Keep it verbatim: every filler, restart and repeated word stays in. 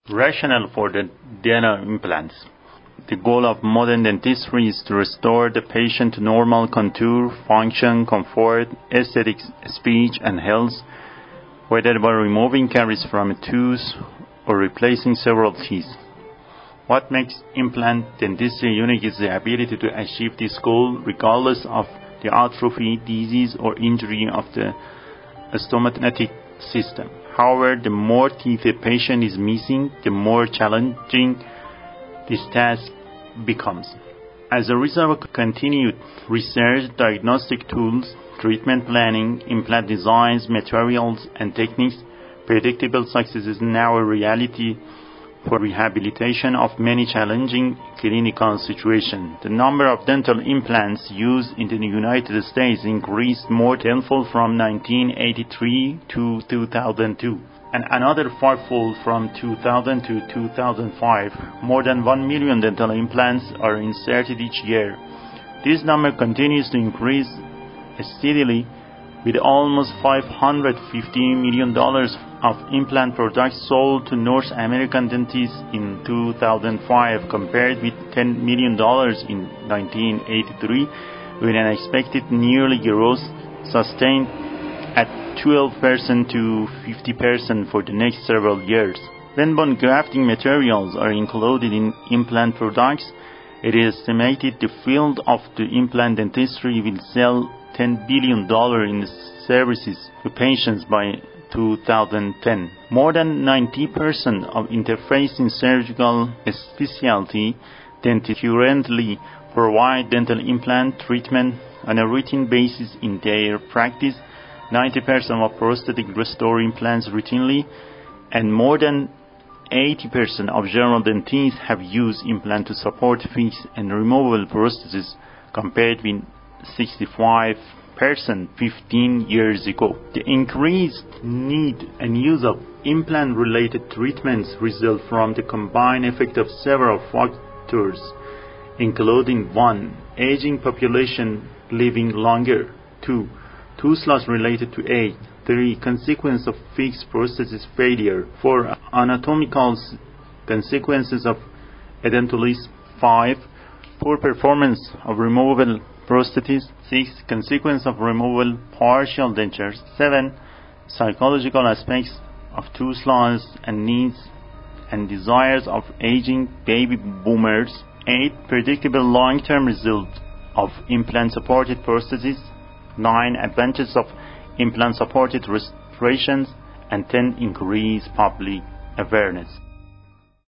Rationale for the dental implants. The goal of modern dentistry is to restore the patient to normal contour, function, comfort, aesthetics, speech, and health, whether by removing caries from a tooth or replacing several teeth. What makes implant dentistry unique is the ability to achieve this goal regardless of the atrophy, disease, or injury of the stomatic system. However, the more teeth a patient is missing, the more challenging this task becomes. As a result of continued research, diagnostic tools, treatment planning, implant designs, materials, and techniques, predictable success is now a reality for rehabilitation of many challenging clinical situations. The number of dental implants used in the United States increased more tenfold from nineteen eighty-three to two thousand two, and another fivefold from two thousand to two thousand five. More than one million dental implants are inserted each year. This number continues to increase steadily, with almost five hundred fifty million dollars of implant products sold to North American dentists in two thousand five, compared with ten million dollars in nineteen eighty-three, with an expected yearly growth sustained at twelve percent to fifty percent for the next several years. When bone grafting materials are included in implant products, it is estimated the field of the implant dentistry will sell ten billion dollars in services to patients by two thousand ten. More than ninety percent of interfacing surgical specialty dentists currently provide dental implant treatment on a routine basis in their practice. ninety percent of prosthetic restore implants routinely, and more than eighty percent of general dentists have used implant to support fixed and removable prostheses, compared with sixty-five percent fifteen years ago. The increased need and use of implant-related treatments result from the combined effect of several factors, including one. Aging population living longer. two. Tooth loss related to age. three. Consequence of fixed prosthesis failure. four. Anatomical consequences of edentulous. five. Poor performance of removable prosthesis. six. Consequence of removal partial dentures. seven. Psychological aspects of tooth loss and needs and desires of aging baby boomers. eight. Predictable long-term results of implant-supported prosthesis. nine. Advantages of implant-supported restorations. And ten. Increased public awareness.